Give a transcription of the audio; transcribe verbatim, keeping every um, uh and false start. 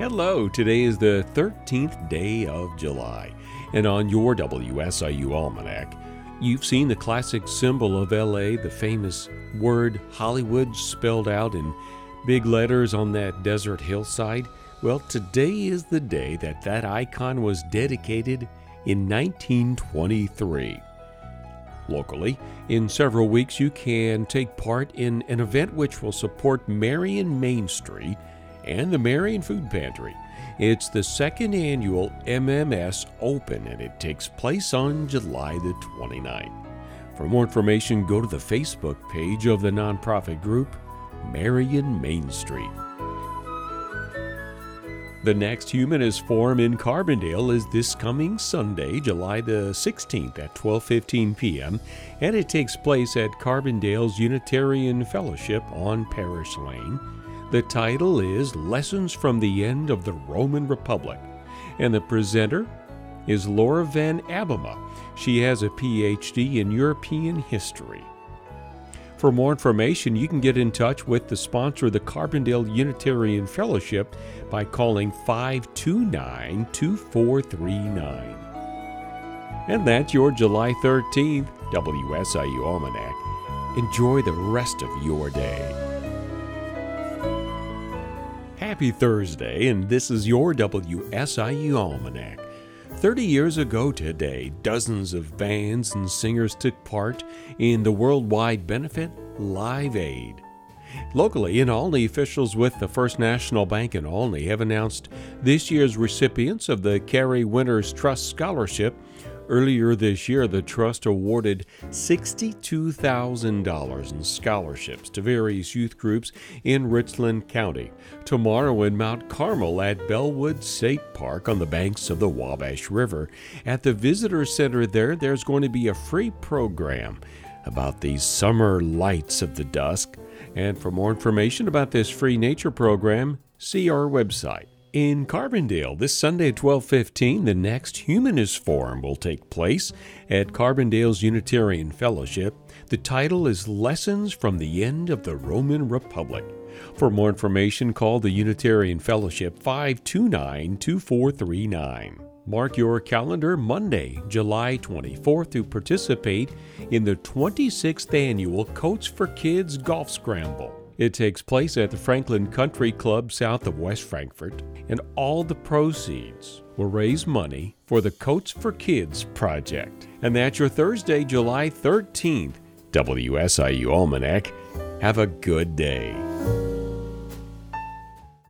Hello, today is the thirteenth day of July, and on your W S I U Almanac, you've seen the classic symbol of L A, the famous word Hollywood spelled out in big letters on that desert hillside. Well, today is the day that that icon was dedicated in nineteen twenty-three. Locally, in several weeks, you can take part in an event which will support Marion Main Street and the Marion Food Pantry. It's the second annual M M S Open, and it takes place on July the twenty-ninth. For more information, go to the Facebook page of the nonprofit group, Marion Main Street. The next Humanist Forum in Carbondale is this coming Sunday, July the sixteenth at twelve fifteen p.m., and it takes place at Carbondale's Unitarian Fellowship on Parish Lane. The title is Lessons from the End of the Roman Republic, and the presenter is Laura Van Abema. She has a P H D in European history. For more information, you can get in touch with the sponsor of the Carbondale Unitarian Fellowship by calling five two nine, two four three nine. And that's your July thirteenth W S I U Almanac. Enjoy the rest of your day. Happy Thursday, and this is your W S I U Almanac. Thirty years ago today, dozens of bands and singers took part in the worldwide benefit Live Aid. Locally in Olney, officials with the First National Bank in Olney have announced this year's recipients of the Carrie Winters Trust Scholarship. Earlier this year, the Trust awarded sixty-two thousand dollars in scholarships to various youth groups in Richland County. Tomorrow in Mount Carmel at Bellwood State Park on the banks of the Wabash River. At the Visitor Center there, there's going to be a free program about these summer lights of the dusk. And for more information about this free nature program, see our website. In Carbondale, this Sunday at twelve fifteen, the next Humanist Forum will take place at Carbondale's Unitarian Fellowship. The title is Lessons from the End of the Roman Republic. For more information, call the Unitarian Fellowship five two nine, two four three nine. Mark your calendar Monday, July twenty-fourth to participate in the twenty-sixth Annual Coats for Kids Golf Scramble. It takes place at the Franklin Country Club south of West Frankfort, and all the proceeds will raise money for the Coats for Kids project. And that's your Thursday, July thirteenth, W S I U Almanac. Have a good day.